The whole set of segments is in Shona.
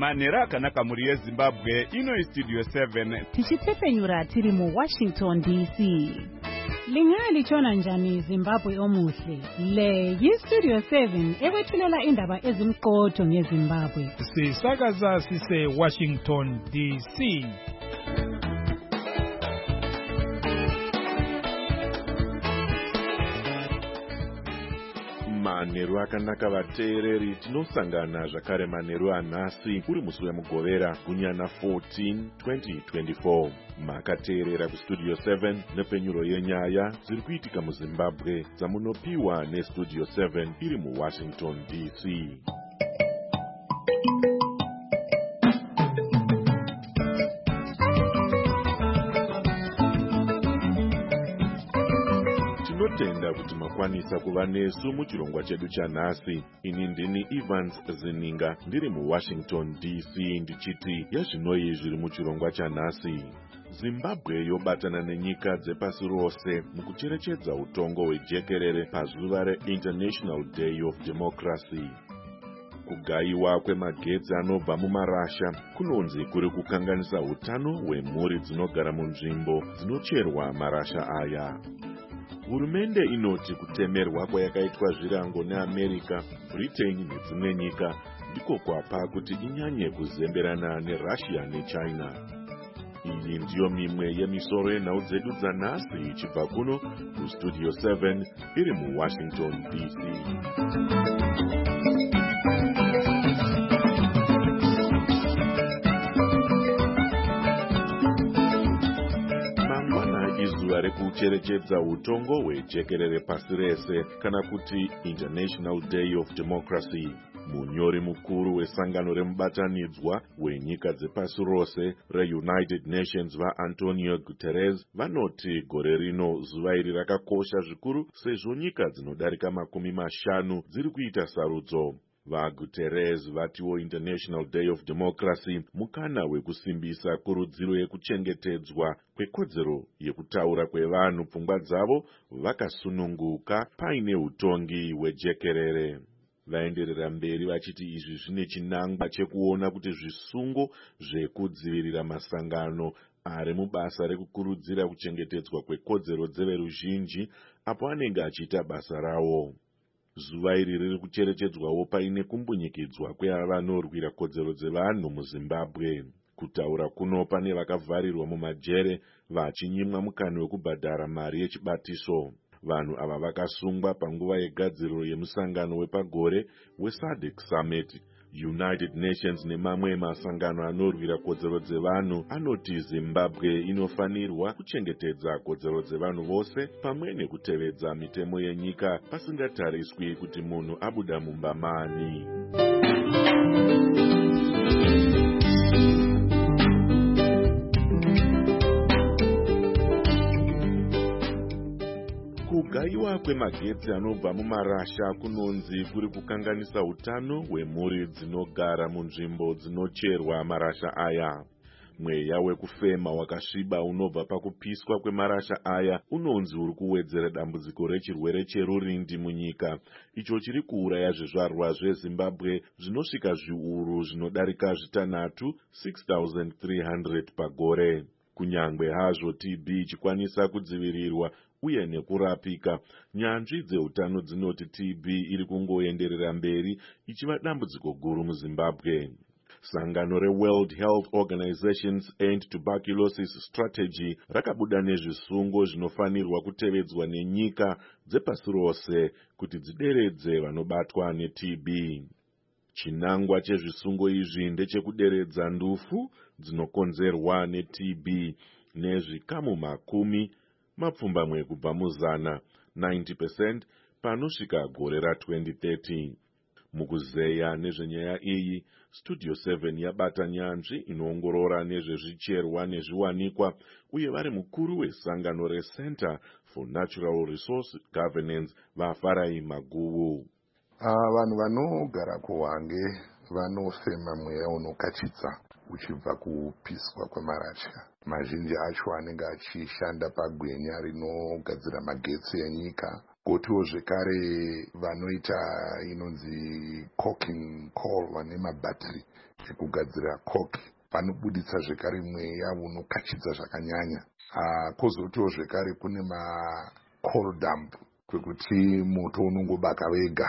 manhero akanaka mhuri yezimbabwe. Ino Studio 7 tichitepfenyura tiri muWashington DC. Lingalichona njani Zimbabwe omuhle? Le yiStudio 7 ekwethulela indaba ezimqotho ngeZimbabwe. Sisakaza sise Washington DC. Manheru akanaka vateereri, tinosangana zvakare manheru anhasi uri musi wemugovera gunyana 14 2024. Makateerera kuStudio 7 nepfenyuro yenyaya dziri kuitika muZimbabwe dzamunopiwa neStudio 7 iri muWashington DC. Tinotenda kuti makwanisa kuva nesu muchirongwa chedu chanhasi. Ini ndini Evans Zininga ndiri muWashington DC ndichiti yazvinoi zviri muchirongwa chanhasi. Zimbabwe yobatana nenyika dzepasi rose mukucherechedza utongo hwejekerere pazuva reInternational Day of Democracy. Kugayiwa kwemagetsi anobva mumarasha kunonzi kuri kukanganisa utano hwemhuri dzinogara munzvimbo dzinocherwa marasha aya. Hurumende inoti kutemerwa kwayakaitwa zvirango neAmerica, Britain nedzimwe nyika ndiko kwapa kuti inyanye kuzemberana neRussia neChina. Iyi ndiyo mimwe yemisoro yenhau dzedu dzanhasi ichibva kuno kuStudio 7 iri muWashington DC. Zuva rekucherechedza utongo hwejekerere pasi rese kana kuti International Day of Democracy. Munyori mukuru wesangano remubatanidzwa wenyika dzepasi rose reUnited Nations vaAntonio Guterres vanoti gore rino zuva iri rakakosha zvikuru sezvo nyika dzinodarika 50 dziri kuita sarudzo. VaGuterres vatiwo International Day of Democracy mukana wekusimbisa kurudziro yekuchengetedzwa kwekodzero yekutaura kwevanhu pfungwa dzavo vakasununguka paine utongi hwejekerere. Vaenderera mberi vachiti izvi zvine chinangwa chekuona kuti zvisungo zvekudzivirira masangano ari mubasa rekukurudzira kuchengetedzwa kwekodzero dzeveruzhinji apo anenge achiita basa rawo. Zuva iri riri kucherechedzwawo paine kumbunyikidzwa kweavanorwira kodzero dzevanhu muZimbabwe. Kutaura kuno pane vakavharirwa mumajere vachinyimwa mukana wekubhadhara mari yechibatiso. Vanhu ava vakasungwa panguva yegadziriro yemusangano wepagore weSADC Summit. United Nations nemamwe masangano anorwira kodzero dzevanhu anoti Zimbabwe inofanirwa kuchengetedza kodzero dzevanhu vose pamwe nekutevedza mitemo yenyika pasingatariswi kuti munhu abuda mumba mani. Kugayiwa kwemagetsi anobva mumarasha kunonzi kuri kukanganisa utano hwemhuri dzinogara munzvimbo dzinocherwa marasha aya. Mweya wekufema wakasviba unobva pakupiswa kwemarasha aya unonzi uri kuwedzera dambudziko rechirwere cherurindi munyika, icho chiri kuuraya zvizvarwa zveZimbabwe zvinosvika zviuru zvinodarika zvitanhatu 6,300 pagore. Kunyangwe hazvo TB ichikwanisa kudzivirirwa uye nekurapika, nyanzvi dzeutano dzinoti TB iri kungoenderera mberi ichiva dambudziko guru muZimbabwe. Sangano reWorld Health Organization's End Tuberculosis Strategy rakabuda nezvisungo zvinofanirwa kutevedzwa nenyika dzepasi rose kuti dzideredze vanobatwa neTB. Chinangwa chezvisungo izvi ndechekuderedza ndufu dzinokonzerwa neTB nezvikamu 10 mapfumbamwe kubva mu100 90% panosvika gore ra2030. Mukuzeya nezvenyaya iyi, Studio 7 yabata nyanzvi inoongorora nezvezvicherwa nezviwanikwa uye vari mukuru wesangano reCenter for Natural Resource Governance vaFarai Maguvu. Vanhu vanogara kuHwange vanofema mweya unokachitsa uchibva kupiswa kwemarasha. Mazhinji acho anenge achishanda pagwenya rinogadzira magetsi enyika gotiwo zvekare vanoita inonzi coking coal vane mabhatiri ekugadzira coke vanobuditsa zvekare mweya unokachidza zvakanyanya. Kozotiwo zvekare kune coal dump kwekuti moto unongobaka wega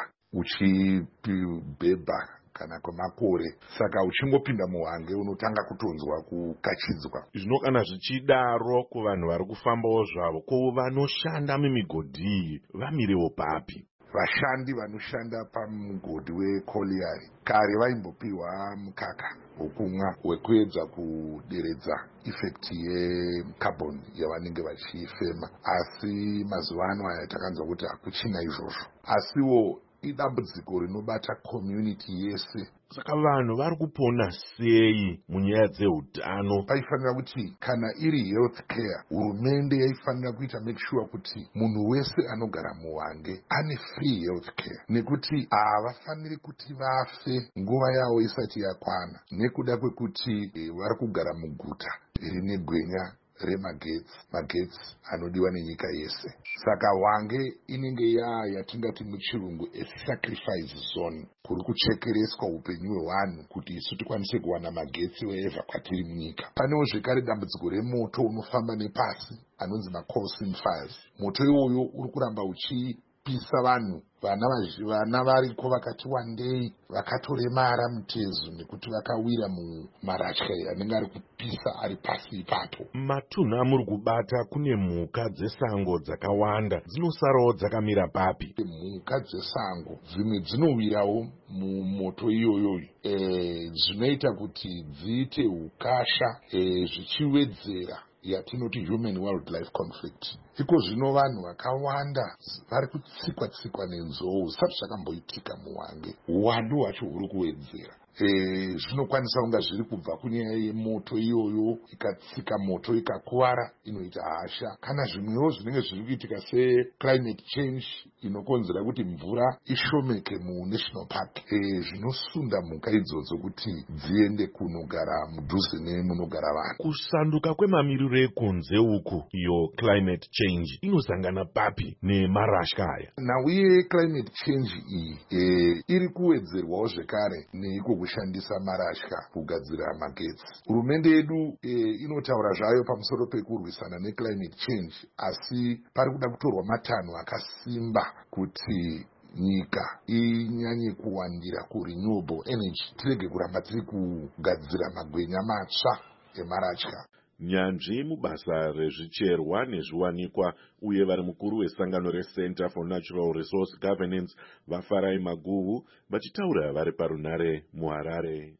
uchibhebha kana kwemakore, saka uchingopinda muhwange unotanga kutonzwa kukachidzwa. Zvino kana zvichidaro kuvanhu vari kufambawo zvavo, ko vanoshanda mimigodhi iyi vamirewo papi? Vashandi vanoshanda pamugodhi wekoliyari kare vaimbopiwa mukaka wokumwa wekuedza kuderedza ifekti yecarbon yavanenge vachifema, asi mazuva ano aya takanzwa kuti hakuchina izvozvo. Asiwo idambudziko rinobata community yese. Saka vanhu vari kupona sei munyaya dzeutano? Paifanira kuti kana iri health care, hurumende yaifanira kuita make sure kuti munhu wese anogara muhwange ane free health care, nekuti havafaniri kuti vafe nguva yavo isati yakwana nekuda kwekuti vari kugara muguta rine gwenya magetsi anodiwa nenyika yese. Saka hwange inenge yatingati muchirungu sacrifice zone, kuri kuchekereswa upenyu hwevanhu kuti isu tikwanise kuwana magetsi wherever kwatiri munyika. Panewo zvekare dambudziko remoto unofamba nepasi anonzi coal seam fires. Moto iwoyo uri kuramba uchipisa vanhu, vana variko vakati wandei vakatoremara mutezu nekuti vakawira mumarasha anenge ari kupisa ari pasi ipapo. Matunhu amuri kubata kune mhuka dzesango dzakawanda, dzinosarawo dzakamira papi? Mhuka dzesango dzimwe dzinowirawo mumoto iyoyo, zvinoita kuti dziite ukasha, zvichiwedzera yatinoti human wildlife conflict. Iko zvino vanhu vakawanda vari kutsikwa nenzou zvisati zvakamboitika muhwange, uwandu hwacho huri kuwedzera. Zvinokwanisa kunga zviri kubva kunyaya yemoto iyoyo, ikatsika moto ikakuwara inoita hasha, kana zvimwewo zvinenge zviri kuitika seclimate change inokonzera kuti mvura ishomeke munational park, zvinosunda mhuka idzodzo kuti dziende kunogara mudhuze nemunogara vanhu. Kusanduka kwemamiriro ekunze uku, iyo climate change inosangana papi nemarasha aya? Nauye climate change iyi iri kuwedzerwawo zvekare neiko kushandisa marasha kugadzira magetsi. Hurumende yedu inotaura zvayo pamusoro pekurwisana neclimate change, asi pari kuda kutorwa matanho akasimba kuti nyika inyanye kuwandira kurenewable energy, tirege kuramba tiri kugadzira magwenya matsva emarasha. Nyanzvi mubasa rezvicherwa nezviwanikwa uye vari mukuru wesangano reCenter for Natural Resource Governance vaFarai Maguvu vachitaura vari parunare muHarare.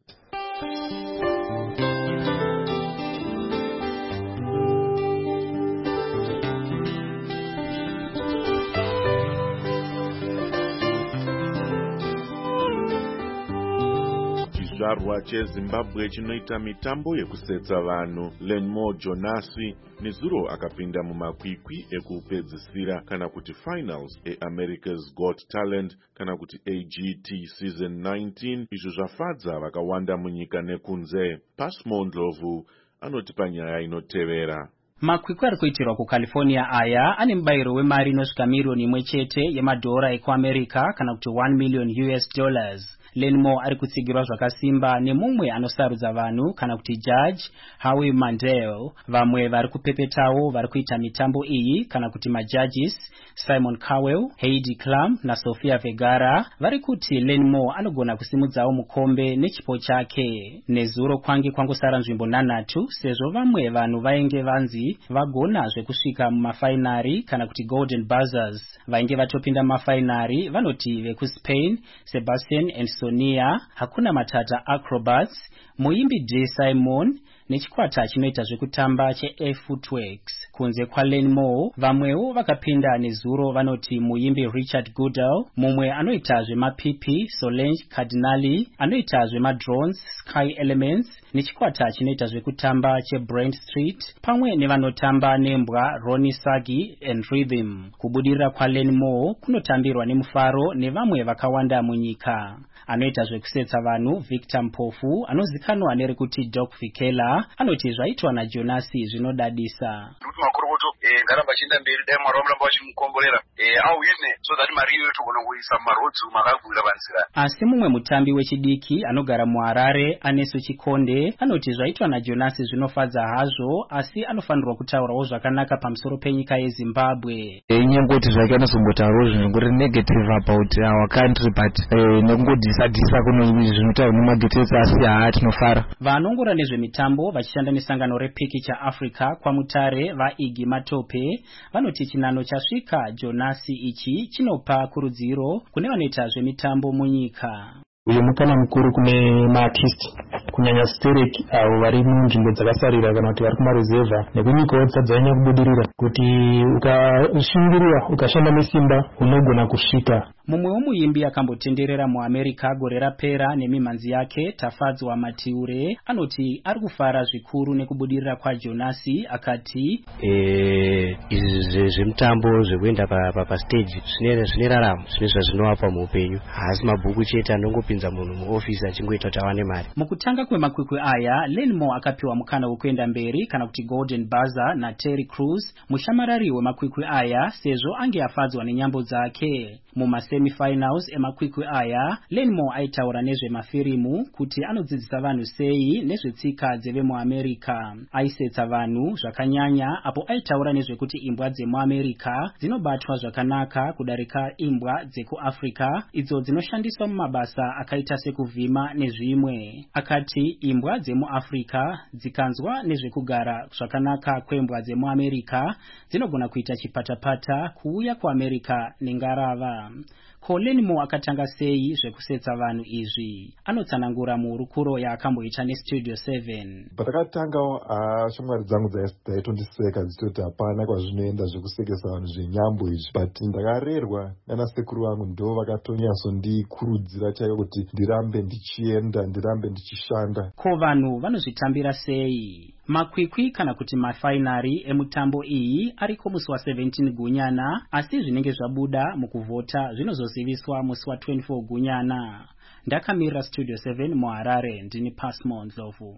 Chizvarwa cheZimbabwe chinoita mitambo yekusetsa vanhu Lenmore Jonasi nezuro akapinda mumakwikwi ekupedzisira kana kuti finals eAmerica's Got Talent kana kuti AGT season 19, izvo zvafadza vakawanda munyika nekunze. Pasmo Ndlovu anotipa nyaya inotevera. Makwikwi ari kuitirwa kuCalifornia aya ane mubayiro wemari inosvika miriyoni imwe chete yemadhora ekuAmerica kana kuti $1 million. Lenmore ari kutsigirwa zvakasimba nemumwe anosarudza vanhu kana kuti judge Howie Mandel. Vamwe vari kupepetawo vari kuita mitambo iyi kana kuti majudges Simon Cowell, Heidi Klum na Sofia Vergara vari kuti Lenmore anogona kusimudzawo mukombe nechipo chake. Nezuro kwange kwangosara nzvimbo 9 sezvo vamwe vanhu vainge vanzi vagona zvekusvika mumafainari kana kuti golden buzzers. Vainge vatopinda mumafainari vanoti vekuSpain Sebastian and Sonia, Hakuna Matata Acrobats, muimbi Jay Simon nechikwata chinoita zvekutamba cheFootworks. Kunze kwaLenmore vamwewo vakapinda nezuro vanoti muimbi Richard Goodell, mumwe anoita zvemapipi Solange Cardinali, anoita zvemadrones Sky Elements nechikwata chinoita zvekutamba cheBrent Street, pamwe nevanotamba nembwa Ronnie Sagi and Rhythm. Kubudirira kwaLenmore kunotambirwa nemufaro nevamwe vakawanda munyika. Anoita zvekusetsa vanhu Victor Mpofu anozikanwa nerekuti Doc Vikela Africa anoti zvaitwa naJonasi zvinodadisa. Makorokoto ngaramba chienda mberi dai mwari wamuramba vachimukomborera auine so that mari iyo togona kuisa marodzi makagwira panzira. Asi mumwe mutambi wechidiki anogara muHarare Anesu Chikonde anoti zvaitwa naJonasi zvinofadza hazvo, asi anofanirwa kutaurawo zvakanaka pamusoro penyika yeZimbabwe. Inyangoti zvake anosombotaurawo zvinhu ngori negative about our country, but nekungodisa kuno zvinotaurwa nemagetsi asi tinofara. Vanongora nezvemitambo vachishanda nesangano rePicture Africa kwaMutare vaIgi Matope vanoti chinano chasvika Jonasi ichi chinopa kurudziro kune vanoita zvemitambo munyika. Uyu mukana mukuru kune maartist kunyanya stereki avo vari munzvimbo dzakasarira kana kuti vari kumaruzevha nekunyikawo dzadzanya kubudirira kuti ukashingirira ukashanda nesimba unogona kusvika. Mumwewo muimbi akambotenderera muAmerica gore rapera nemimhanzi yake Tafadzwa Matiure anoti ari kufara zvikuru nekubudirira kwaJonasi akati izvi zvemutambo zvekuenda pastage zvine raramo zvine zvazvinovapa muupenyu, haasi mabhuku chete anongopinza munhu muofisi achingoita kuti awane mari. Mukutanga kwemakwikwi aya Lenmo akapiwa mukana wekuenda mberi kana kuti Golden Buzzer naTerry Crews mushamarari wemakwikwi aya sezvo ange afadzwa nenyambo dzake. Semi-finals emakwikwi aya Lenmo aitaura nezvemafirimu kuti anodzidzisa vanhu sei nezvetsika dzevemuAmerica. Aisetsa vanhu zvakanyanya apo aitaura nezvekuti imbwa dzemuAmerica dzinobatwa zvakanaka kudarika imbwa dzekuAfrica idzo dzinoshandiswa mumabasa akaita sekuvhima nezvimwe. Akati imbwa dzemuAfrica dzikanzwa nezvekugara zvakanaka kwembwa dzemuAmerica dzinogona kuita chipatapata kuuya kuAmerica nengarava. Lenmo akatanga sei zvekusetsa vanhu izvi? Anotsanangura muhurukuro yaakamboita neStudio 7. Patakatangawo shamwari dzangu dzaitondiseka dzichiti hapana kwazvinoenda zvekusekesa vanhu zvenyambo izvi, but ndakarerwa nana sekuru vangu ndo vakatonyasondikurudzira chaiko kuti ndirambe ndichienda, ndirambe ndichishanda. Ko vanhu vanozvitambira sei? Makwikwi kana kuti mafainari emutambo iyi ariko musi wa 17 Gunyana, asi zvinenge zvabuda mukuvhota zvinozoziviswa musi wa 24 Gunyana. Ndakamira Studio 7 muHarare, ndini Pasmo Ndlovu.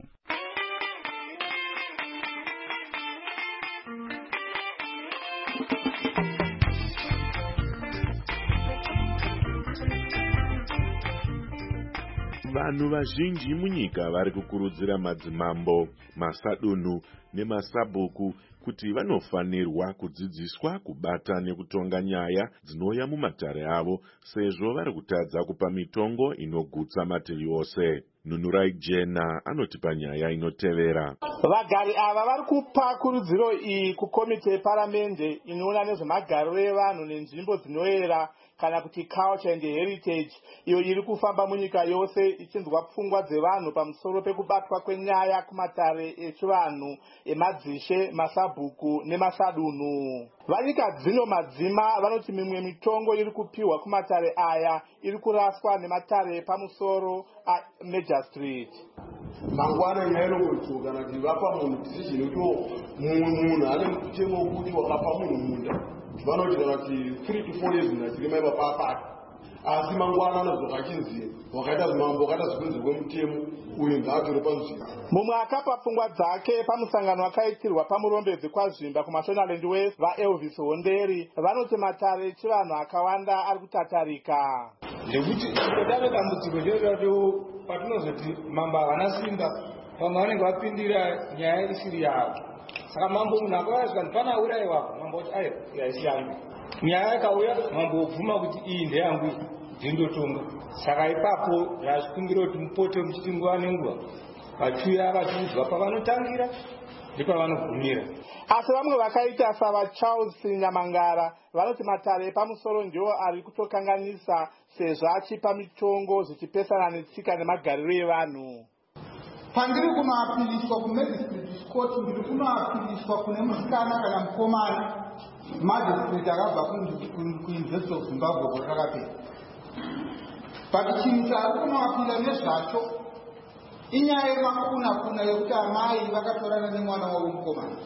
Vanhu vazhinji munyika vari kukurudzira madzimambo, masadunhu nemasabhuku kuti vanofanirwa kudzidziswa kubata nekutonga nyaya dzinouya mumatare avo sezvo vari kutadza kupa mitongo inogutsa mativi ose. Nunurai Jena anotipa nyaya inotevera. Vagari ava vari kupa kurudziro iyi kukomite yeparamende inoona nezvemagariro evanhu nenzvimbo dzinoyera kana kuti culture and heritage, iyo iri kufamba munyika yose ichinzwa pfungwa dzevanhu pamusoro pekubatwa kwenyaya kumatare echivanhu emadzishe, masabhuku nemasadunhu. Vanyika dzino madzima vanoti mimwe mitongo iri kupiwa kumatare aya iri kuraswa nematare pamusoro Major Street. Mangwana nyainongotu kana kuti vapa munhu decision kuti munhu ane mutemo wekuti wakapa munhu munda vanoti kana kuti 3 to 4 years nachirema ipapapa, asi mangwana anozobva achinzi wakaita zvimambo wakaita zvikunzirwe mutemo uyu ngaatore panzvimbo. Mumwe akapa pfungwa dzake pamusangano wakaitirwa pamurombedzi kwazvimba kuMashonaland West vaElvis Honderi vanoti matare echivanhu akawanda ari kutatarika. Ndekuti kudaro dambudziko nderero patinozoti mambo havana simba vamwe vanenge vapindira nyaya isiri yavo. Saka mambo munhu akauya pana urayiwa mambo kuti ayo yaisi yangu, nyaya yakauya mambo obvuma kuti iyi ndeyangu ndindotonga. Saka ipapo zvazvikumbira kuti mupote muchiti nguva nenguva vachiuya vachiudzwa pavanotangira nepavanogumira. Asi vamwe vakaita savaCharles Nyamangara vanoti matare epamusoro ndiwo ari kutokanganisa sezvo achipa mitongo zvichipesana netsika nemagariro evanhu. Pandiri kunoapiliswa kuMagistrate Court ndiri kunoapiliswa kune musikana kana mukomana magistrate akabva kuUniversity of Zimbabwe kwakapera. But chinhu chaari kunoapila nezvacho inyaya yemakuna yekuti amai vakatorana nemwana wavo mukomana.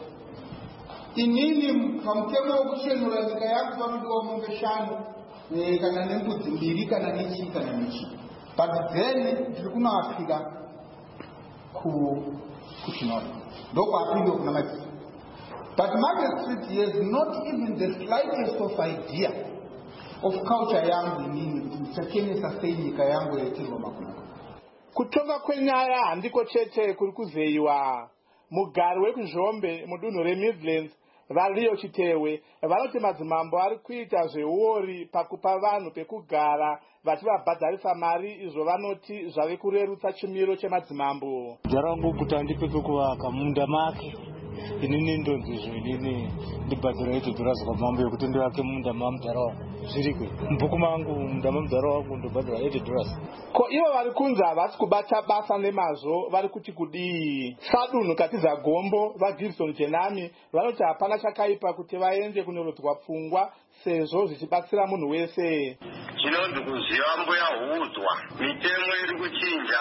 Inini pamutemo wekuchenura nyika yangu panodiwa mombe 5 kana nembudzi 2 kana nechi kana nechi. But then ndiri kunoapila kuChinoro. Ndokwapinda kuna magistrate. But magistrate has not even the slightest of idea of culture yangu inini kuti ndichachenesa sei nyika yangu yaitirwa makunaka. Kutonga kwenyaya handiko chete kuri kuzeyiwa. Mugari wekuzhombe mudunhu reMidlands variyo Chitewe vanoti madzimambo ari kuita zveuori pakupa vanhu pekugara vachivabhadharisa mari izvo vanoti zvave kurerutsa chimiro chemadzimambo. Jarangu kuti andipe pekuvaka munda make inini ndonzizvo inini ndibhadhira ito dhorasi kwamambo yekuti ndivake munda mamudhara wangu zvirikwe mubhuku mangu munda mamudhara wangu ndobhadhira $80. Ko ivo vari kunzi havasi kubata basa nemazvo vari kuti kudii. Sadunhu Katiza Gombo vaGibson Jenami vanoti hapana chakaipa kuti vaende kunorodzwa pfungwa sezvo zvichibatsira munhu wese. Chinonzi kuziva mbuya hudzwa mitemo iri kuchinja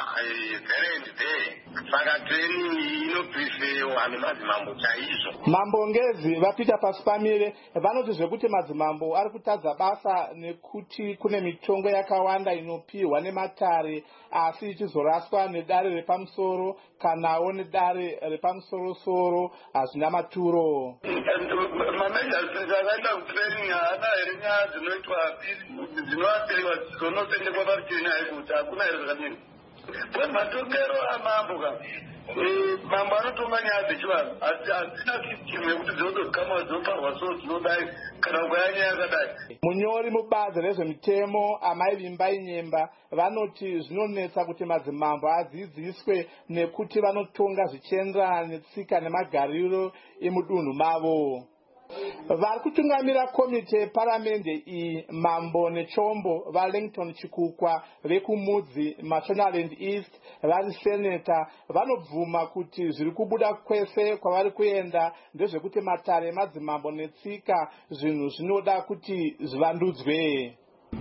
very and day saka training inopreferiwa nemadzimambo chaizvo. Mambo Ngezi vaPeter Pasipamire vanoti zvekuti madzimambo ari kutadza basa nekuti kune mitongo yakawanda inopiwa nematare asi ichizoraswa nedare repamusoro kanawo nedare repamusoro-soro hazvina maturo. Mamejasisi akaenda kutraining haana here nyaya dzinoitwa dzinoapiriwa dzizonosendekwa parucheni haikuti hakuna here zvakadini. Matongero amambo ka mambo anotonga nyaya dzechivanhu asi hadzina system yekuti dzinotokama dzinoparwa so dzinodai kana ukaya nyaya yakadai. Munyori mubazi rezvemitemo Amai Vimbai Nyemba vanoti zvinonetsa kuti madzimambo adzidziswe nekuti vanotonga zvichienderana netsika nemagariro emudunhu mavo. Vari kutungamira komite yeparamende iyi Mambo Nechombo vaLangton Chikukwa vekumudzi Mashonaland East vari seneta vanobvuma kuti zviri kubuda kwese kwavari kuenda ndezvekuti matare emadzimambo netsika zvinhu zvinoda kuti zvivandudzwe.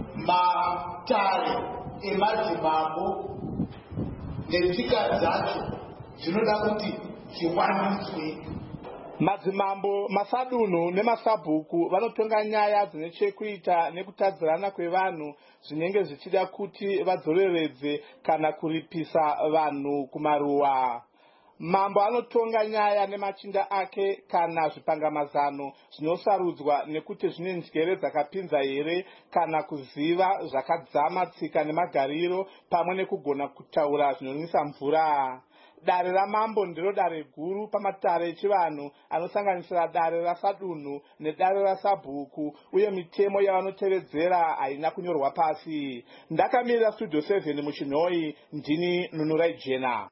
Matare emadzimambo netsika dzacho zvinoda kuti zviwandudzwe. Madzimambo, masadunhu nemasabhuku vanotonga nyaya dzine chekuita nekutadzirana kwevanhu zvinenge zvichida kuti vadzoreredze kana kuripisa vanhu kumaruwa. Mambo anotonga nyaya nemachinda ake kana zvipangamazano zvinosarudzwa nekuti zvine njere dzakapinza here kana kuziva zvakadzama tsika nemagariro pamwe nekugona kutaura zvinonwisa mvura. Dare ramambo ndiro dare guru pamatare echivanhu anosanganisira dare rasadunhu nedare rasabhuku uye mitemo yavanotevedzera haina kunyorwa pasi. Ndakamirira Studio 7 muChinhoi, ndini Nunurai Jena.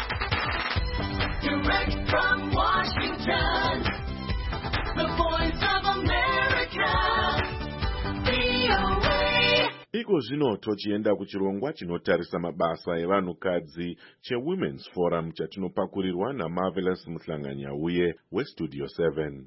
Direct from Washington, the Voice of America, VOA. Iko zvino tochienda kuchirongwa chinotarisa mabasa evanhukadzi cheWomen's Forum chatinopakurirwa naMarvelous Muhlanganyauye weStudio 7.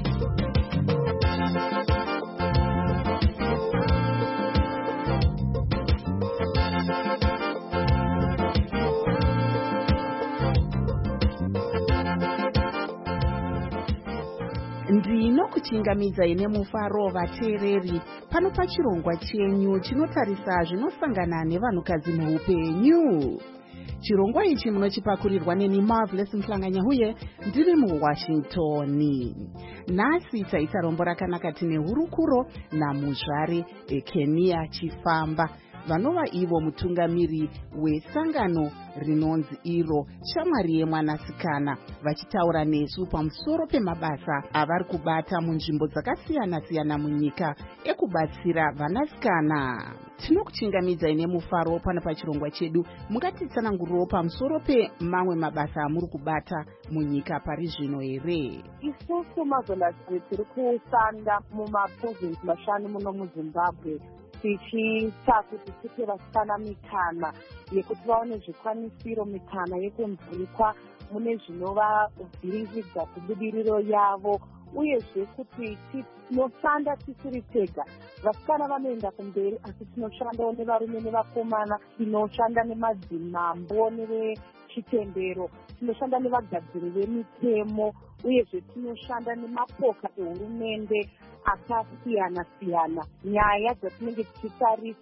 Ndinokuchingamidza ine mufaro vateereri pano pachirongwa chenyu chinotarisa zvinosangana nevanhukadzi muupenyu. Chirongwa ichi munochipakurirwa neni Marvelous Muhlanganyauye ndiri muWashington. Nhasi taita rombo rakanaka tine hurukuro namuzvare Kenia Chifamba vanova ivo mutungamiri wesangano rinonzi iro Shamwari yemwanasikana vachitaura nesu pamusoro pemabasa avari kubata munzvimbo dzakasiyana-siyana munyika ekubatsira vanasikana. Tinokuchingamidza ine mufaro pano pachirongwa chedu mungatitsananguriro pamusoro pemamwe mabasa amuri kubata munyika pari zvino here. Isusu mazondazve tiri kushanda mumaprovinsi mashanu muno muZimbabwe tichiita kuti tipe vasikana mikana yekuti vaone zvikwanisiro, mikana yekumhurikwa mune zvinovavhiringidza kubudiriro yavo, uyezve kuti tinoshanda tisiri tega. Vasikana vanoenda kumberi asi tinoshandawo nevarume nevakomana, tinoshanda nemadzimambo nevechitendero, tinoshanda nevagadziri vemitemo, uyezve tinoshanda nemapoka ehurumende akasiyana-siyana. Nyaya dzatinenge tichitarisa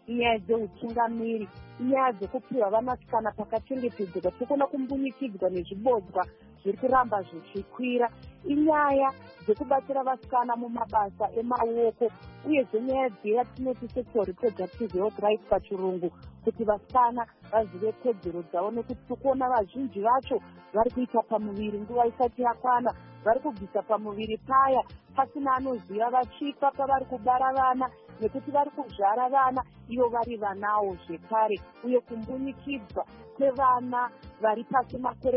inyaya dzeutungamiri, inyaya dzekupiwa vanasikana pakachengetedzeka. tokona kumbunyikidzwa nezvibodzwa zviri kuramba zvichikwira, inyaya dzekubatsira vasikana mumabasa emaoko, uyezve nyaya dziya tinoti sexual reproductive health rights pachirungu, kuti vasikana vazive kodzero dzavo, nekuti tokuona vazhinji vacho vari kuita pamuviri nguva isati yakwana, vari kubvisa pamuviri paya pasina anoziva, vachipa pavari kubara vana, nekuti vari kuzvara vana ivo vari vanawo zvekare, uye kumbunyikidzwa kwevana vari pasi makore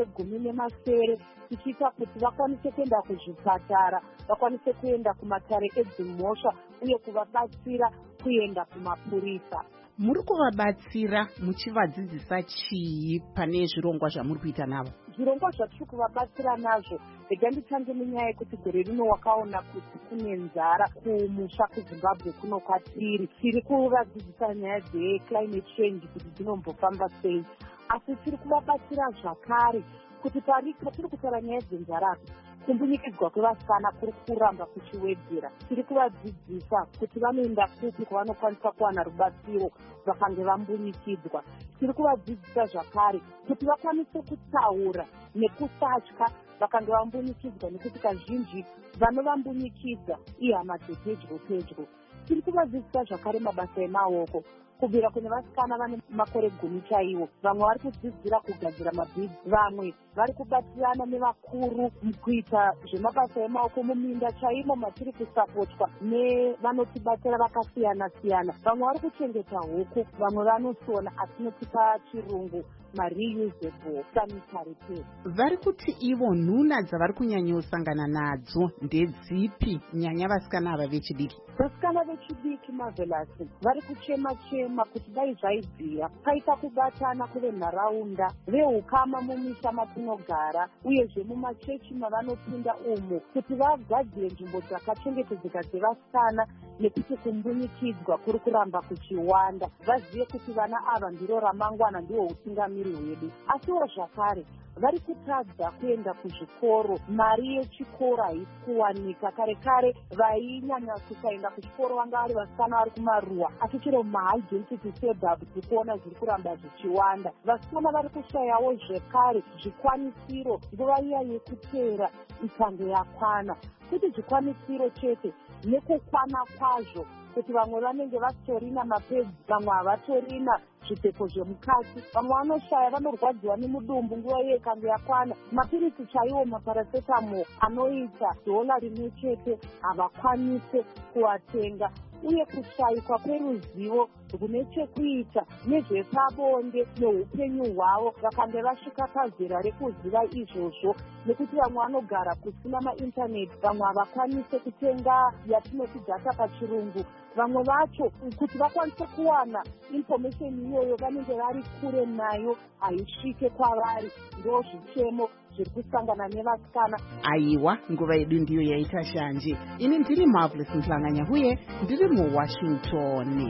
17 tichiita kuti vakwanise kuenda kuzvipatara, vakwanise kuenda kumatare edzimhosva, uye kuvabatsira kuenda kumapurisa. Muri kuvabatsira muchivadzidzisa chii pane zvirongwa zvamuri kuita navo? Zvirongwa zvatiri kuvabatsira nazvo, rega nditange nenyaya yekuti gore rino wakaona kuti kune nzara kumusha kuZimbabwe kuno kwatiri. Tiri kuvadzidzisa nyaya dzeclimate change kuti dzinombofamba sei, asi tiri kuvabatsira zvakare kuti patiri kutaura nyaya dzenzara, kumbunyikidzwa kwevasikana kuri kuramba kuchiwedzera. Tiri kuvadzidzisa kuti vanoenda kupi kwavanokwanisa kuwana rubatsiro vakange vambunyikidzwa. Tiri kuvadzidzisa zvakare kuti vakwanise kutaura nekusatya vakange vambunyikidzwa, nekuti kazhinji vanovambunyikidza ihama dzepedyo pedyo. Tiri kuvadzidzisa zvakare mabasa emaoko, kubvira kune vasikana vane makore 10 chaivo. Vamwe vari kudzidzira kugadzira mabhidzi, vamwe vari kubatsirana nevakuru kuita zvemabasa emaoko muminda chaimo matiri kusapotwa nevanotibatsira vakasiyana siyana. Vamwe vari kuchengeta huku, vamwe vanosona atinoti pachirungu ma-reusable sanitary pads. Vari kuti ivo nhuna dzavari kunyanyosangana nadzo ndedzipi, nyanya vasikana ava vechidiki? Vasikana vechidiki mavelasi vari kuchema kuti dai zvaibvira paita kubatana kuve nharaunda veukama mumisha matinogara, uyezve mumachechi mavanopinda umo, kuti vagadzire nzvimbo dzakachengetedzeka dzevasikana, nekuti kumbunyikidzwa kuri kuramba kuchiwanda. Vazive kuti vana ava ndiro ramangwana, ndiwo utungamiri hwedu. Asiwo zvakare vari kutadza kuenda kuzvikoro, mari yechikoro haisi kuwanika. Kare vainyanya kusaenda kuchikoro vanga vari vasikana vari kumaruwa, asi chero mahigh density suburbs kuona zviri kuramba zvichiwanda. Vasikana vari kushayawo zvekare zvikwanisiro nguva iya yekuteera ikange yakwana, kuti zvikwanisiro chete nekukwana kwazvo, kuti vamwe vanenge vatorina mapedzi, vamwe havatorina zvipfeko zvemukati, vamwe vanoshaya, vanorwadziwa nemudumbu nguva iye ikange yakwana. Mapirisi chaiwo maparasetamo anoita $1 rimwe chete havakwanise kuwatenga, uye kushayikwa kweruzivo rune chekuita nezvepabonde neupenyu hwavo vakange vasvika pazera rekuziva izvozvo, nekuti vamwe vanogara kusina maintaneti, vamwe havakwanise kutenga yatinoti data pachirungu. Vamwe vacho kuti vakwanise kuwana information iyoyo vanenge vari kure nayo, haisvike kwavari. Ndo zvichemo zviri kusangana nevasikana. Aiwa, nguva yedu ndiyo yaita shanje. Ini ndiri Marvelous Mhlanganya, uye ndiri muWashington.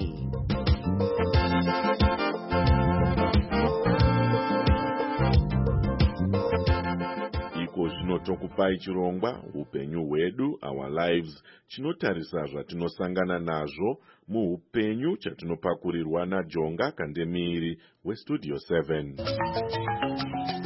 Iko zvino tokupai chirongwa upenyu hwedu, our lives, chinotarisa zvatinosangana nazvo muupenyu, chatinopakurirwa naJonga Kandemiri weStudio 7.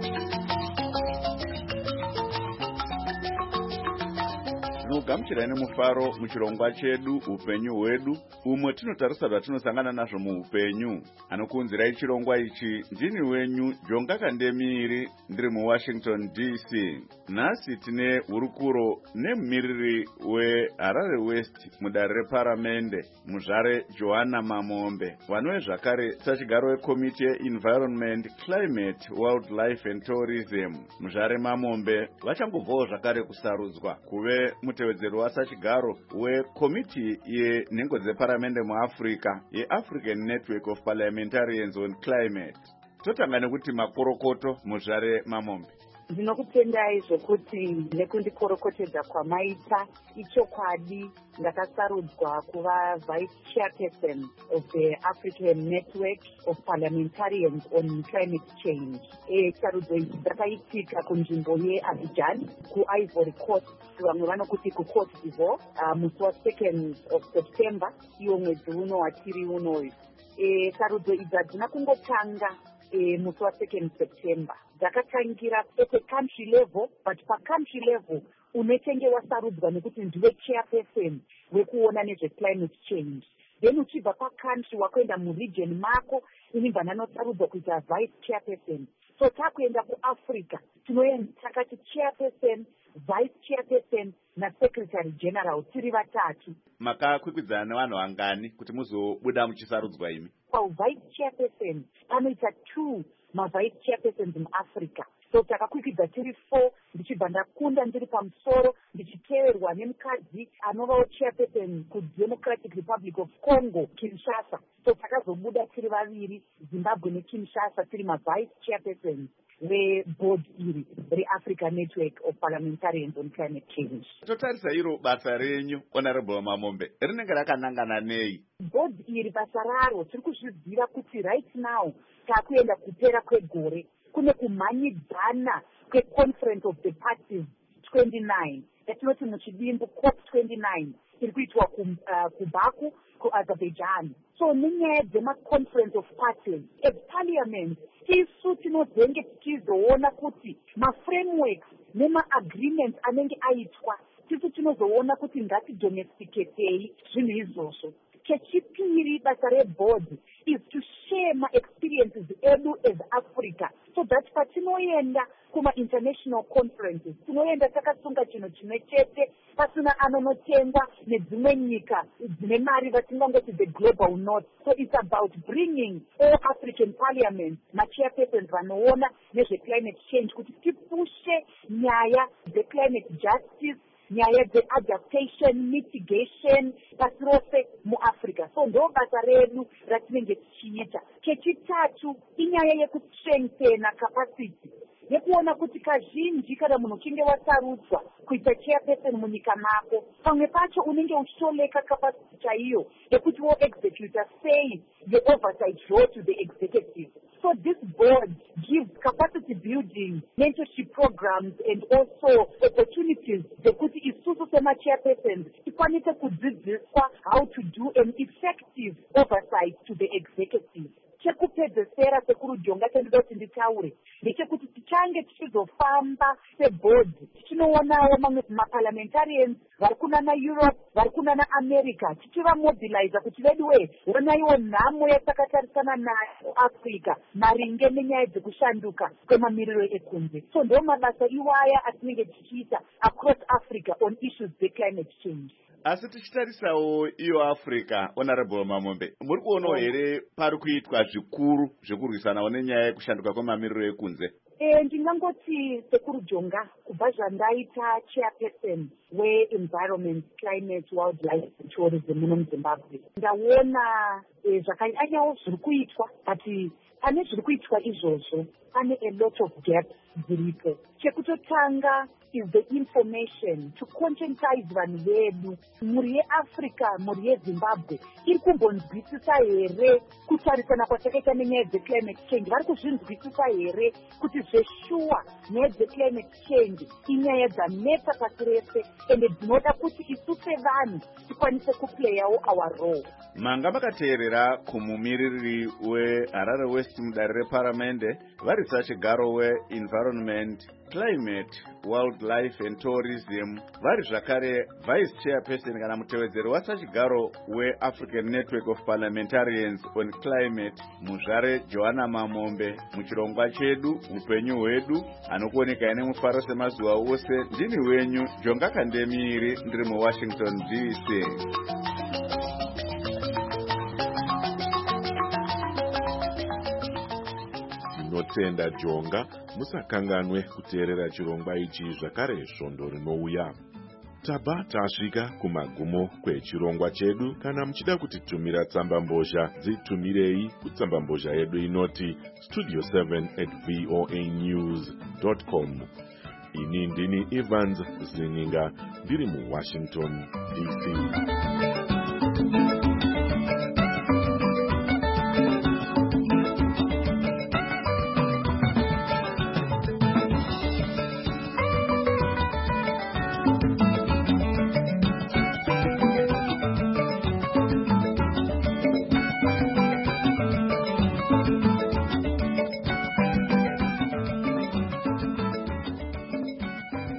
Gamuchirai nemufaro muchirongwa chedu upenyu hwedu, umwe tinotarisa zvatinosangana nazvo muupenyu. Anokuunzirai chirongwa ichi ndini wenyu Jonga Kandemiri, ndiri muWashington DC. Nhasi tine hurukuro nemumiriri weHarare West mudare reparamende, muzvare Joanna Mamombe, vanove zvakare sachigaro wekomiti yeEnvironment, Climate, Wildlife and Tourism. Muzvare Mamombe vachangobvawo zvakare kusarudzwa kuve mutevedzeri wasachigaro wekomiti yenhengo dzeparamende muAfrica yeAfrican Network of Parliamentarians on Climate. Totanga nekuti makorokoto muzvare Mamombe. Ndinokutendai zvokuti nekundikorokotedza kwamaita ichokwadi ndakasarudzwa kuva vice chairperson of the African Network of Parliamentarians on Climate Change. Sarudzo idzi dzakaitika kunzvimbo yeAbidjan kuIvory Coast, vamwe vanokuti kuCote d'Ivoire, musi wa2 of September iwo mwedzi uno watiri unoyu. Sarudzo idzi hadzina kungotanga musi wa2 September. Dzakatangira at a country level, but pa-country level unetenge wasarudzwa nekuti ndiwe chairperson wekuona nezve-climate change. Then uchibva pa-country wakuenda muregion mako, inibva nanosarudzwa kuita vice chairperson. So takuenda kuAfrica, tinoenda takati chairperson, vice chairperson na-secretary general tiri vatatu. Makakwikwidzana nevanhu vangani kuti muzobuda muchisarudzwa imi? Vice chairperson panoita 2 ma-vice chairpersons muAfrica. So takakwikidza tiri 4, ndichibva ndakunda ndiri pamusoro, ndichiteverwa nemukadzi anovawo chairperson kuDemocratic Republic of Congo, Kinshasa. So takazobuda tiri vaviri, Zimbabwe neKinshasa, tiri ma-vice chairpersons weboard iri reAfrican Network of Parliamentarians on Climate Change. Totarisa iro basa renyu, Honorable Mamombe, rinenge rakanangana nei? Board iri basa raro tiri kuzviziva kuti right now takuenda kupera kwegore, kune kumhanyidzana kweConference of the Parties 29 yatinoti muchidimbu COP29 iri kuitwa kuBaku kuAzerbaijan. So nenyaya dzemaConference of Parties as Parliament isu tinozenge tichizoona kuti maframeworks nemaagreements anenge aitwa tisu tinozoona kuti ngatidomesticatei zvinhu izvozvo. Chechipiri basa reboard is to share ma-experiences edu as Africa, so that patinoenda kuma-international conferences tinoenda takasunga chinhu chimwe chete pasina anonotengwa nedzimwe nyika dzine mari vatingangoti the global north. So it's about bringing all African parliaments ma-chairpersons vanoona nezve-climate change kuti tipushe nyaya dze-climate justice, nyaya dze-adaptation, mitigation pasi rose muAfrica. So ndo basa redu ratinenge tichiita. Chechitatu inyaya yekustrengthena capacity, yekuona kuti kazhinji kana munhu uchinge wasarudzwa kuita chairperson munyika mako, pamwe pacho unenge uchitoleka capacity chaiyo yekuti wo-executor sei the-oversight role to the executive. So this board gives capacity building, mentorship programs, and also opportunities zekuti isusu sema-chairpersons tikwanise kudzidziswa how to do an effective oversight to the executive. Chekupedzesera sekuru Jonga chandida kuti nditaure ndechekuti tichange tichizofamba seboard tichinoonavo mamwe ma-parliamentarians vari kunana Europe, vari kunana America, tichivamobiliza kuti veduwe onaiwo nhamo yatakatarisana nayo Africa maringe nenyaya dzekushanduka kwemamiriro ekunze. So ndo mabasa iwaya atinenge tichiita across Africa on issues dze-climate change. Asi tichitarisawo iyo Africa, Honorable Mamombe, muri kuonawo here pari kuitwa zvikuru zvekurwisanawo nenyaya yekushanduka kwemamiriro ekunze? Ndingangoti sekuru Jonga kubva zvandaita chairperson we-environment, climate, wildlife and tourism muno muZimbabwe, ndaona zvakanyanyawo zviri kuitwa, but pane zviri kuitwa izvozvo pane a lot of gaps dziripo. Chekutotanga is the information to conscientize vanhu vedu. Muri yeAfrica, muri yeZimbabwe iri kumbonzwisisa here kutarisana kwatakaita nenyaya dze-climate change? Vari kuzvinzwisisa here kuti zveshuwa nyaya dze-climate change inyaya dzanetsa pasi rese ende dzinoda kuti isu sevanhu tikwanise kuplayawo our role? Manga makateerera kumumiriri weHarare West mudare reparamende varidza chigaro we-environment, climate, wildlife and tourism, vari zvakare vice chairperson kana mutevedzeri wasachigaro weAfrican Network of Parliamentarians on Climate, muzvare Joanna Mamombe. Muchirongwa chedu upenyu hwedu anokuoneka ine mufaro semazuva ose, ndini wenyu Jonga Kandemiri, ndiri muWashington DC. Tinotenda Jonga, musakanganwe kuteerera chirongwa ichi zvakare svondo rinouya. tabva tasvika kumagumo kwechirongwa chedu. Kana muchida kutitumira tsamba mbozha, dzitumirei kutsamba mbozha yedu inoti studio7@voanews.com. Ini ndini Evans Zininga, ndiri muWashington DC.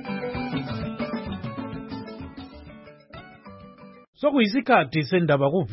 Sokuyisikhathi sendaba